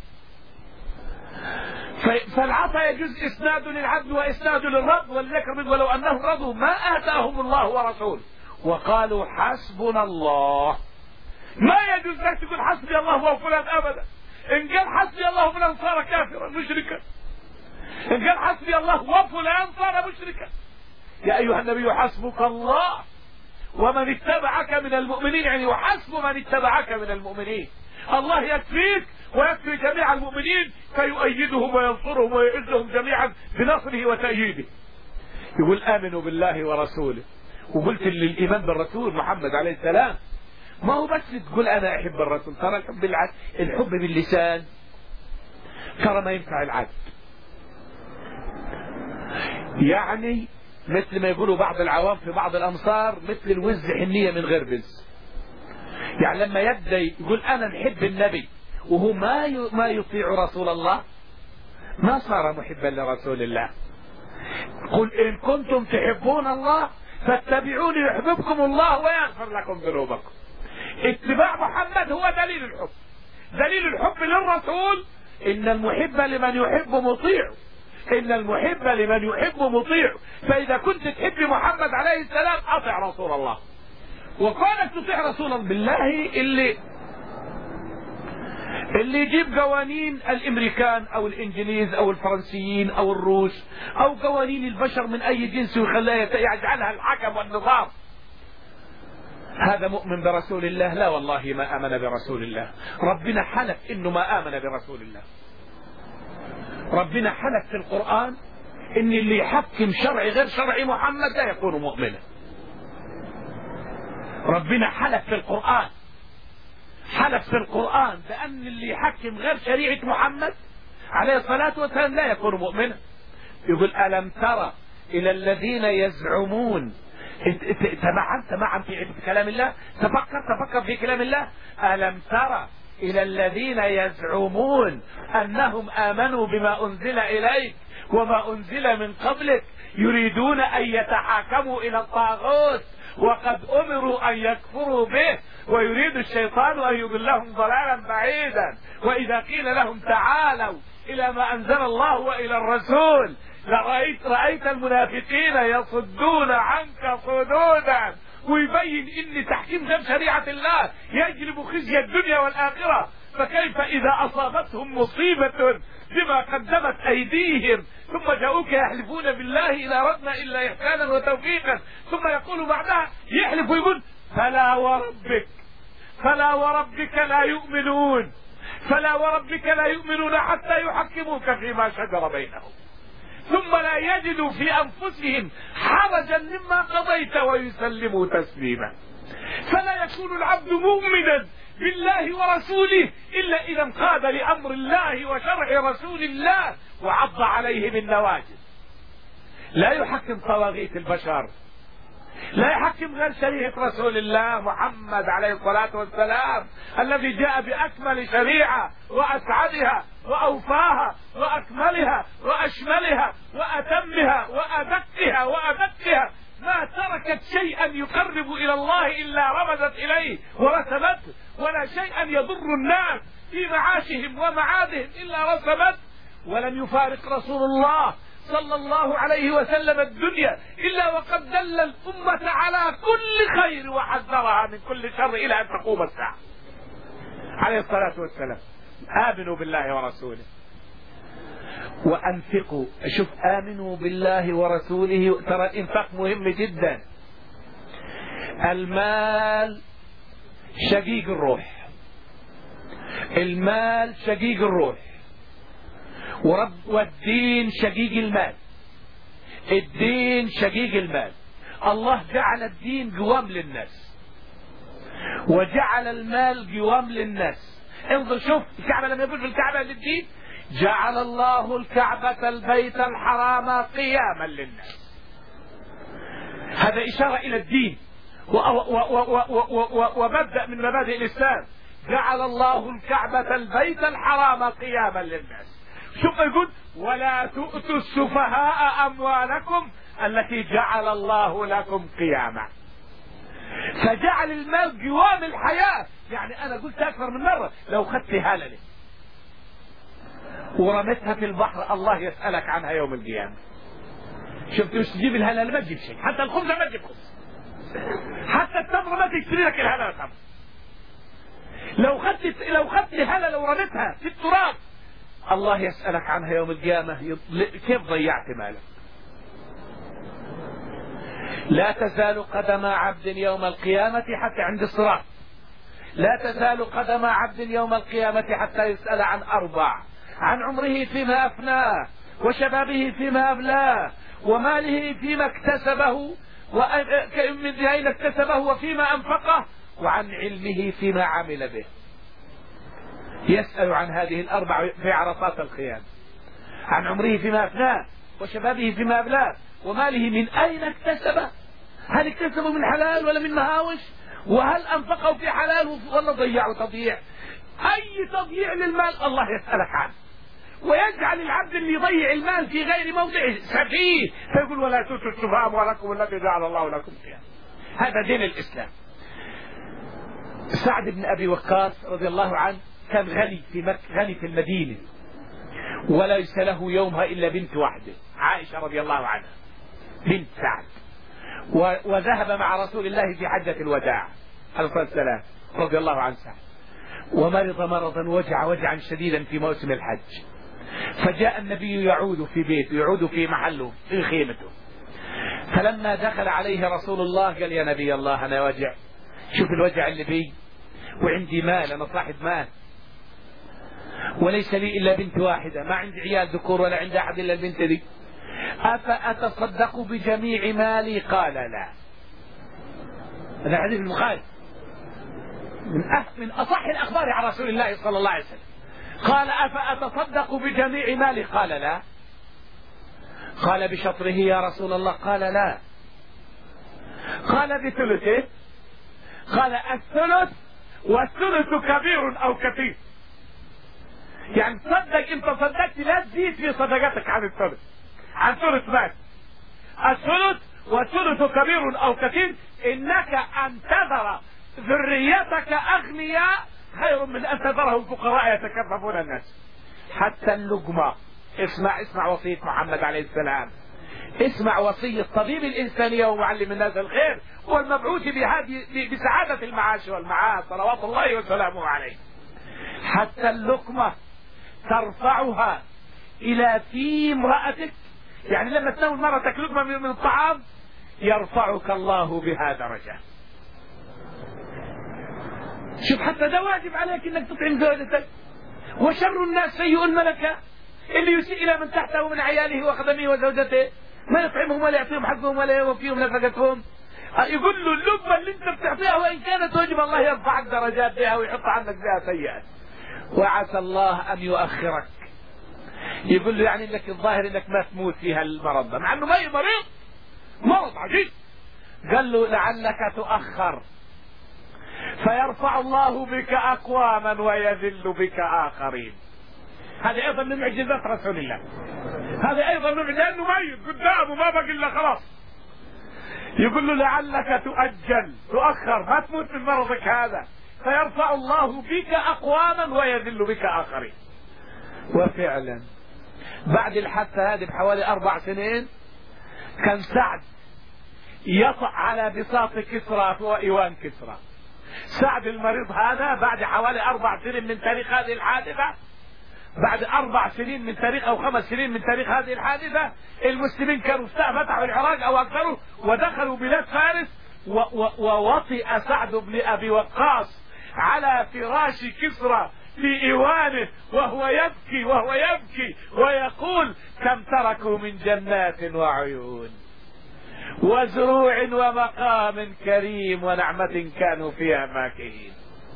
فالعطاء يجوز إسناد للعبد وإسناد للرب. ولذلك ولو أنهم رضوا ما آتاهم الله ورسوله وقالوا حسبنا الله. ما يجوز لك تقول حسبي الله وفلان أبدا. إن قال حسبي الله وفلان صار كافرا مشركا، إن قال حسبي الله وفلان صار مشركا. يا أيها النبي حسبك الله ومن اتبعك من المؤمنين، يعني وحسب من اتبعك من المؤمنين. الله يكفيك ويكفي جميع المؤمنين فيؤيدهم وينصرهم ويعزهم جميعا بنصره وتأييده. يقول آمنوا بالله ورسوله. وقلت للإيمان بالرسول محمد عليه السلام ما هو بس تقول أنا أحب الرسول، ترى الحب باللسان ترى ما ينفع العدل. يعني مثل ما يقولوا بعض العوام في بعض الأمصار مثل الوز حنية من غير بز. يعني لما يبدأ يقول أنا نحب النبي وهو ما يطيع رسول الله ما صار محبا لرسول الله. قل إن كنتم تحبون الله فاتبعوني يحببكم الله ويغفر لكم ذنوبكم. اتباع محمد هو دليل الحب. دليل الحب للرسول إن المحب لمن يحب مطيع، إن المحب لمن يحب مطيع. فإذا كنت تحب محمد عليه السلام أطع رسول الله. وكونك تطيع رسولا بالله اللي يجيب قوانين الامريكان او الانجليز او الفرنسيين او الروس او قوانين البشر من اي جنس ويخليها يجعلها الحكم والنظام، هذا مؤمن برسول الله؟ لا والله ما امن برسول الله. ربنا حلف انه ما امن برسول الله. ربنا حلف في القرآن ان اللي يحكم شرعي غير شرعي محمد لا يكون مؤمنا. ربنا حلف في القرآن، حلف في القرآن بأن اللي يحكم غير شريعة محمد عليه الصلاة والسلام لا يكون مؤمنا. يقول ألم ترى إلى الذين يزعمون تمعن في كلام الله. تفكر في كلام الله. ألم ترى إلى الذين يزعمون أنهم آمنوا بما أنزل إليك وما أنزل من قبلك يريدون أن يتحاكموا إلى الطاغوت وقد أمروا أن يكفروا به ويريد الشيطان أن يضلهم ضلالا بعيدا. وإذا قيل لهم تعالوا إلى ما أنزل الله وإلى الرسول رأيت المنافقين يصدون عنك صدودا. ويبين إن تحكيم غير شريعة الله يجلب خزي الدنيا والآخرة. فكيف إذا أصابتهم مصيبة بما قدمت أيديهم ثم جاءوك يحلفون بالله إن أردنا إلا إحسانا وتوفيقا ثم يقول بعدها يحلف ويقول فلا وربك لا يؤمنون حتى يحكموك فيما شجر بينهم ثم لا يجدوا في أنفسهم حرجا مما قضيت ويسلموا تسليما. فلا يكون العبد مؤمنا بالله ورسوله إلا إذا انقاد لأمر الله وشرع رسول الله وعض عليه بالنواجذ. لا يحكم طواغيت البشر، لا يحكم غير شريعة رسول الله محمد عليه الصلاة والسلام الذي جاء بأكمل شريعة وأسعدها وأوفاها وأكملها وأشملها وأتمها وأدقها ما تركت شيئا يقرب إلى الله إلا رمزت إليه ورسمته، ولا شيئا يضر الناس في معاشهم ومعادهم إلا رسمته. ولم يفارق رسول الله صلى الله عليه وسلم الدنيا إلا وقد دل الأمة على كل خير وحذرها من كل شر إلى أن تقوم الساعة عليه الصلاة والسلام. آمنوا بالله ورسوله وأنفقوا. شوف، آمنوا بالله ورسوله. ترى الإنفاق مهم جدا. المال شقيق الروح، المال شقيق الروح، والدين شقيق المال. الدين شقيق المال. الله جعل الدين قوام للناس وجعل المال قوام للناس. انظر شوف الكعبة لما يقول في الكعبة للدين جعل الله الكعبة البيت الحرام قياما للناس. هذا إشارة إلى الدين ومبدأ من مبادئ الإسلام. جعل الله الكعبة البيت الحرام قياما للناس. شوف يقول ولا تؤتوا السفهاء أموالكم التي جعل الله لكم قياما. فجعل المال قوام الحياة. يعني أنا قلت أكثر من مرة لو خدت هللة ورمتها في البحر الله يسألك عنها يوم القيامة. شفت وش تجيب الهللة؟ ما تجيب شيء. حتى الخبز ما تجيب خبز، حتى التمر ما تشتري لك الهللة تمر. لو خدت هللة ورمتها في التراب الله يسألك عنها يوم القيامة كيف ضيعت مالك. لا تزال قدم عبد يوم القيامة حتى عند الصراط، لا تزال قدم عبد يوم القيامة حتى يسأل عن أربع: عن عمره فيما أفناه، وشبابه فيما أبلاه، وماله فيما اكتسبه من أين اكتسبه وفيما أنفقه، وعن علمه فيما عمل به. يسأل عن هذه الأربع في عرصات القيامة: عن عمره فيما أفناه، وشبابه فيما أبلاه، وماله من أين اكتسبه، هل اكتسبه من حلال ولا من مهاوش، وهل أنفقه في حلال ولا ضيعه تضييع. أي تضييع للمال الله يسألك عنه. ويجعل العبد اللي يضيع المال في غير موضعه سفيه، فيقول ولا تؤتوا السفهاء أموالكم التي جعل الله لكم قياما. هذا دين الإسلام. سعد بن أبي وقاص رضي الله عنه كان غني في مكة، غني في المدينة، وليس له يومها إلا بنت واحدة، عائشة رضي الله عنها بنت سعد. وذهب مع رسول الله في حجة الوداع عليه الصلاة والسلام رضي الله عن سعد، ومرض مرضا وجعا شديدا في موسم الحج. فجاء النبي يعود في بيته، يعود في محله في خيمته. فلما دخل عليه رسول الله قال: يا نبي الله أنا وجع، شوف الوجع اللي بي، وعندي مال، أنا صاحب مال، وليس لي إلا بنت واحدة، ما عندي عيال ذكور ولا عندي أحد إلا البنت دي، أفأتصدق بجميع مالي؟ قال لا. هذا حديث البخاري من أصح الأخبار عن رسول الله صلى الله عليه وسلم. قال: أفأتصدق بجميع مالي؟ قال لا. قال: بشطره يا رسول الله؟ قال لا. قال بثلثه. قال الثلث، والثلث كبير او كثير. يعني تصدق، انت صدقت لا تزيد في صدقتك عن الثلث، عن ثلث مال. الثلث والثلث كبير او كثير. انك ان تذر ذريتك اغنياء خير من ان تذرهم فقراء يتكففون الناس. حتى اللقمة. اسمع وصية محمد عليه السلام، اسمع وصية طبيب الإنسانية ومعلم الناس الخير والمبعوث بسعادة المعاش والمعاد صلوات الله وسلامه عليه. حتى اللقمة ترفعها إلى في امرأتك، يعني لما تناول مرتك لقمة من الطعام يرفعك الله بها درجة. شوف، حتى ده واجب عليك انك تطعم زوجتك. وشر الناس سيء الملكة، اللي يسيء الى من تحته من عياله وخدمه وزوجته، ما يطعمهم ولا يعطيهم حقهم ولا يوفيهم نفقتهم. يقول له اللقمة اللي انت بتعطيها وان كانت واجب الله يرفعك درجات بها ويحط عنك بها سيئات، وعسى الله ان يؤخرك. يقول له يعني انك الظاهر انك ما تموت فيها المرض ده، مع انه ما مريض، مرض عجيب. قال له لعلك تؤخر فيرفع الله بك اقواما ويذل بك اخرين. هذه ايضا من معجزات رسول الله، هذا ايضا من، لانه ميت قدامه ما بقي الا خلاص. يقول له لعلك تؤخر ما تموت من مرضك هذا، فيرفع الله بك اقواما ويذل بك اخرين. وفعلا بعد الحادثة هذه بحوالي 4 سنين كان سعد يطأ على بساط كسرى وإيوان كسرى. سعد المريض هذا بعد حوالي 4 سنين من تاريخ هذه الحادثة، بعد 4 سنين من تاريخ أو 5 سنين من تاريخ هذه الحادثة، المسلمين كانوا فتحوا العراق أو أكثروا ودخلوا بلاد فارس، ووطئ سعد بن أبي وقاص على فراش كسرى في إيوانه وهو يبكي ويقول كم تركوا من جنات وعيون وزروع ومقام كريم ونعمة كانوا فيها فاكهين.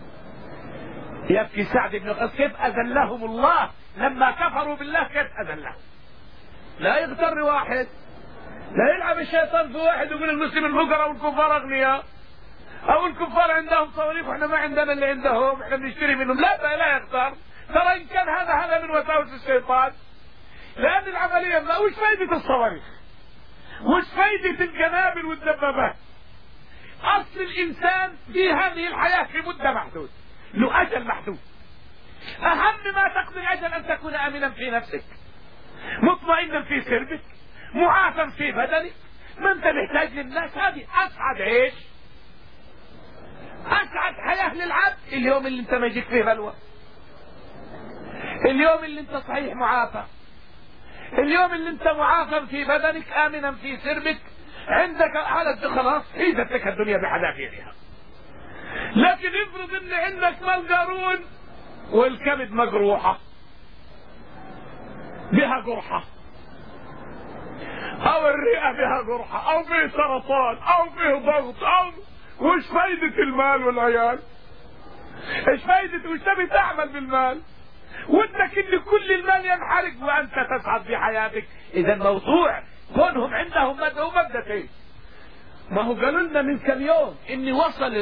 يبكي سعد بن وقاص كيف أذلهم الله لما كفروا بالله، كيف أذلهم. لا يغتر واحد، لا يلعب الشيطان في واحد ويقول المسلمين فقراء والكفار أغنياء، او الكفار عندهم صواريخ واحنا ما عندنا اللي عندهم، احنا بنشتري منهم. لا يختار. ترى ان كان هذا من وساوس الشيطان، لان العمليه ما وش فايده الصواريخ، وش فايده القنابل والدبابات. اصل الانسان في هذه الحياه في مده محدود، له اجل محدود. اهم ما تقضي الاجل ان تكون امنا في نفسك، مطمئنا في سربك، معافى في بدنك، ما انت محتاج للناس. هذه اسعد عيش، اسعد حياة للعبد. اليوم اللي انت ما يجيك فيه بلوى، اليوم اللي انت صحيح معافى، اليوم اللي انت معافى في بدنك، امنا في سربك، عندك حالة خلاص عيدت لك الدنيا بحذافيرها. لكن افرض ان عندك مال قارون والكبد مجروحة بها قرحة، او الرئة بها قرحة، او فيه سرطان، او فيه ضغط، او وش فايدة المال والعيال؟ ايش فايدة وش تبي تعمل بالمال؟ ودك ان كل المال ينحرق وانت تسعد في حياتك. اذا موضوع كونهم عندهم مبدأين. ما هو قالوا لنا من كم يوم ان وصل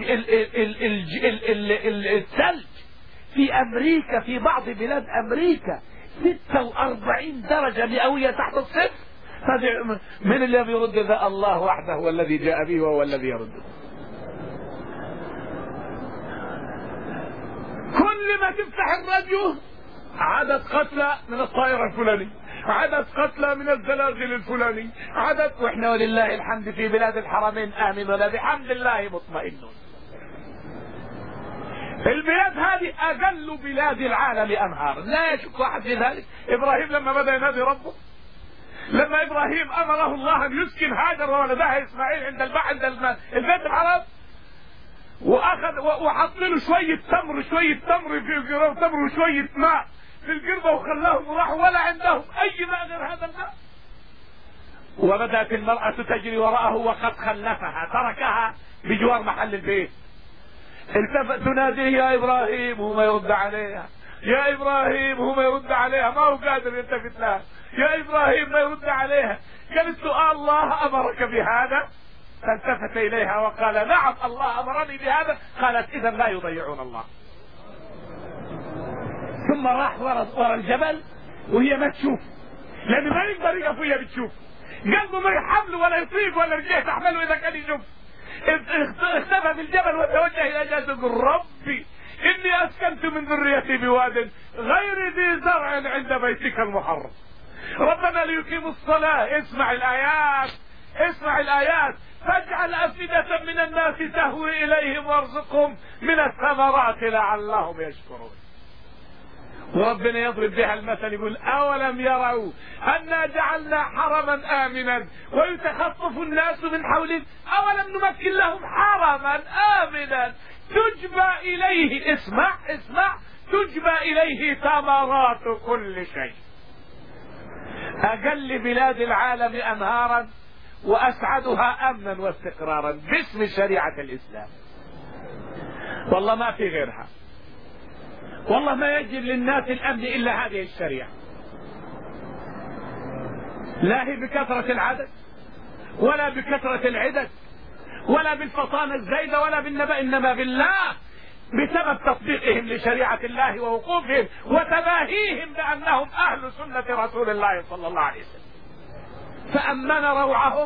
الثلج في امريكا، في بعض بلاد امريكا 46 درجة مئوية تحت الصفر. من الذي يرد ذا؟ الله وحده هو الذي جاء به وهو الذي يرده. كل ما تفتح الراديو عدد قتلى من الطائرة الفلاني، عدد قتلى من الزلازل الفلاني، عدد، واحنا ولله الحمد في بلاد الحرمين آمنون بحمد الله مطمئنون. البلاد هذه أقل بلاد العالم أنهار، لا يشك واحد في ذلك. إبراهيم لما بدأ ينادي ربه، لما إبراهيم أمره الله أن يسكن هاجر وولدها إسماعيل عند البيت الحرام، وأخذ وحط له شوية تمر في القربة، تمر وشوية ماء في القربة، وخلاهم وراحوا ولا عندهم أي ماء غير هذا الماء. وبدأت المرأة تجري وراءه وقد خلفها، تركها بجوار محل البيت. التفت تناديه يا إبراهيم وهو ما يرد عليها، يا إبراهيم وهو ما يرد عليها، ما هو قادر يلتفت لها. يا إبراهيم ما يرد عليها. قالت له الله أمرك بهذا؟ فالتفت إليها وقال نعم الله أمرني بهذا. قالت إذا لا يضيعون الله. ثم راح ورا الجبل وهي ما تشوف، لأن ما يقدر يقف وهي بتشوف، قلبه ما يحمله ولا يطيق ولا رجليه تحمله إذا كان يشوف. اختفى في الجبل وتوجه إلى جهته يقول ربي إني أسكنت من ذريتي بواد غير ذي زرع عند بيتك المحرم ربنا ليقيموا الصلاة. اسمع الآيات، اسمع الآيات. فاجعل أفئدة من الناس تهوي إليهم وارزقهم من الثمرات لعلهم يشكرون. وربنا يضرب بها المثل يقول أولم يروا أنا جعلنا حرما آمنا ويتخطف الناس من حولهم أولم نمكن لهم حرما آمنا تجبى إليه، اسمع تجبى إليه ثمرات كل شيء. أقل بلاد العالم أنهارا وأسعدها أمنا واستقرارا باسم شريعة الإسلام. والله ما في غيرها، والله ما يجب للناس الأمن إلا هذه الشريعة. لا هي بكثرة العدد ولا بكثرة العدد ولا بالفطانة الزايدة ولا بالنبأ، إنما بالله، بسبب تطبيقهم لشريعة الله ووقوفهم وتباهيهم بأنهم أهل سنة رسول الله صلى الله عليه وسلم. فأمن روعهم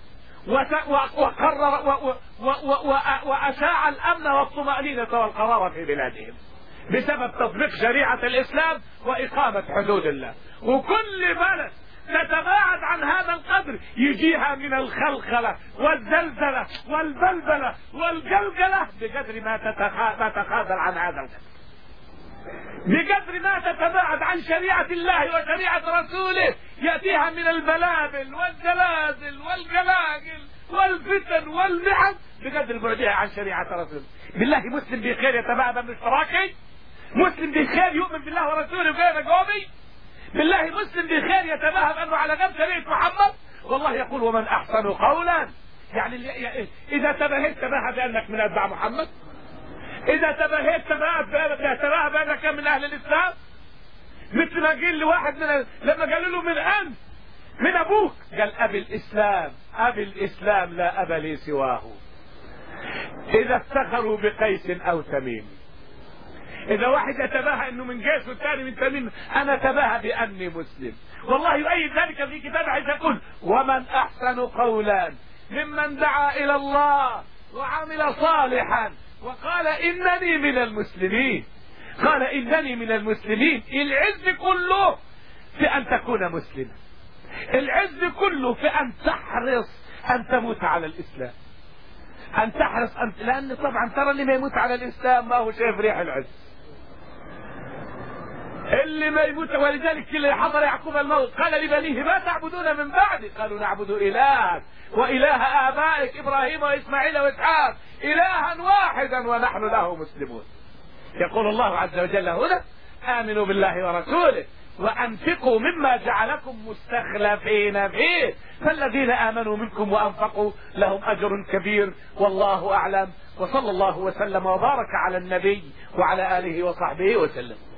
وقرر وأشاع الأمن والطمأنينة والقرار في بلادهم بسبب تطبيق شريعة الإسلام وإقامة حدود الله. وكل بلد تتباعد عن هذا القدر يجيها من الخلخلة والزلزلة والبلبلة والجلجلة بقدر ما تتخاذل عن هذا القدر، بقدر ما تتباعد عن شريعة الله وشريعة رسوله يأتيها من البلابل والزلازل والجلاجل والفتن والمحن بقدر بعدها عن شريعة رسوله. بالله مسلم بخير يتباعد عن اشتراكي؟ مسلم بخير يؤمن بالله ورسوله غير قومي؟ بالله مسلم بخير يتباهى أنه على غير شريعة محمد؟ والله يقول ومن أحسن قولا. يعني إذا تباهيت تباهى بأنك من أتباع محمد، إذا تباهيت تباهى بأنك من أهل الإسلام. مثل ما قيل لواحد لما قالوا له من أنت؟ من أبوك؟ قال أبي الإسلام، أبي الإسلام لا أب لي سواه. إذا افتخروا بقيس أو تميم، إذا واحد يتباهى أنه من قيس والثاني من تميم، أنا تباهى بأني مسلم. والله يؤيد ذلك في كتابه حيث يقول ومن أحسن قولا ممن دعا إلى الله وعمل صالحا وقال إنني من المسلمين. قال إنني من المسلمين. العز كله في أن تكون مسلما، العز كله في أن تحرص أن تموت على الإسلام، أن تحرص لأن طبعا ترى اللي ما يموت على الإسلام ما هو شايف ريح العز، اللي ما يموت. ولذلك اللي حضر يعقوب الموت قال لبنيه ما تعبدون من بعدي؟ قالوا نعبد إلهك وإله آبائك إبراهيم وإسماعيل وإسحاق إلها واحدا ونحن له مسلمون. يقول الله عز وجل هنا آمنوا بالله ورسوله وأنفقوا مما جعلكم مستخلفين فيه فالذين آمنوا منكم وأنفقوا لهم أجر كبير والله أعلم. وصلى الله وسلم وبارك على النبي وعلى آله وصحبه وسلم.